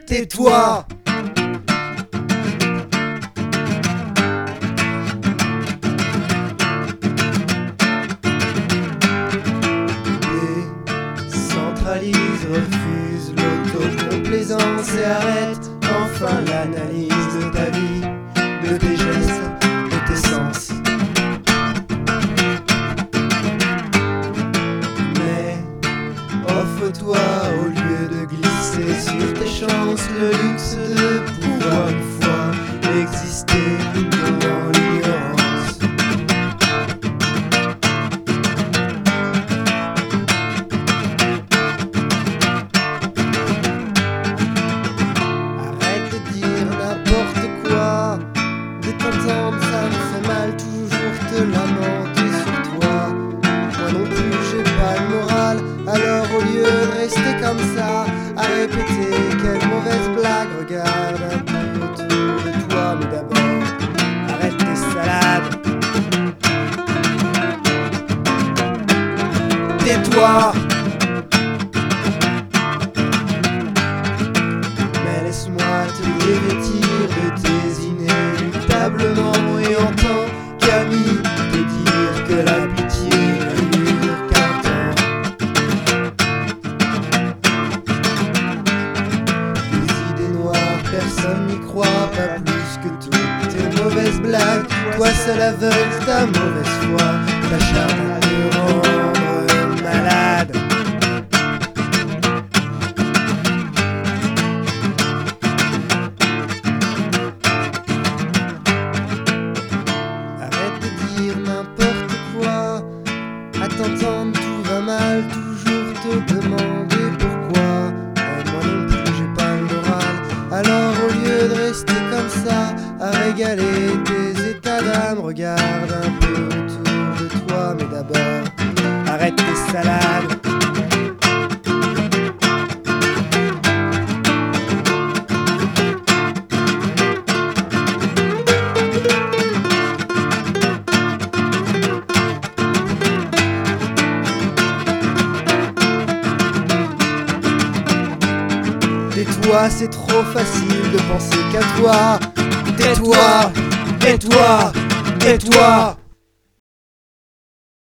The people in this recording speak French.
tais-toi. Décentralise, refuse l'autocomplaisance et arrête enfin l'analyse de ta vie, de tes gestes, de tes sens. Mais offre-toi au lieu de glisser sur tes chances le luxe de pouvoir une fois exister dans l'ignorance. Arrête de dire n'importe quoi, de t'entendre ça me fait mal, toujours te lamenter sur toi. Moi non plus j'ai pas le moral, alors au lieu de rester comme ça à répéter quelle mauvaise blague, regarde un peu autour de toi, mais d'abord arrête tes salades. Tais-toi. Mais laisse-moi te dévêtir de tes inéluctablement et entends Camille te dire que la pitié ne dure qu'un temps. Les idées noires, personne n'y croit, pas plus que toutes tes mauvaises blagues. Toi seul aveugle ta mauvaise foi, t'acharnes à te rendre malade. Arrête de dire n'importe quoi, à t'entendre tout va mal, toujours te demander pourquoi. Moi non plus j'ai pas le moral, alors au lieu de rester comme ça à régaler tes états d'âme, regarde un peu autour de toi, mais d'abord arrête tes salades. Tais-toi, c'est trop facile de penser qu'à toi. Tais-toi, tais-toi, tais-toi.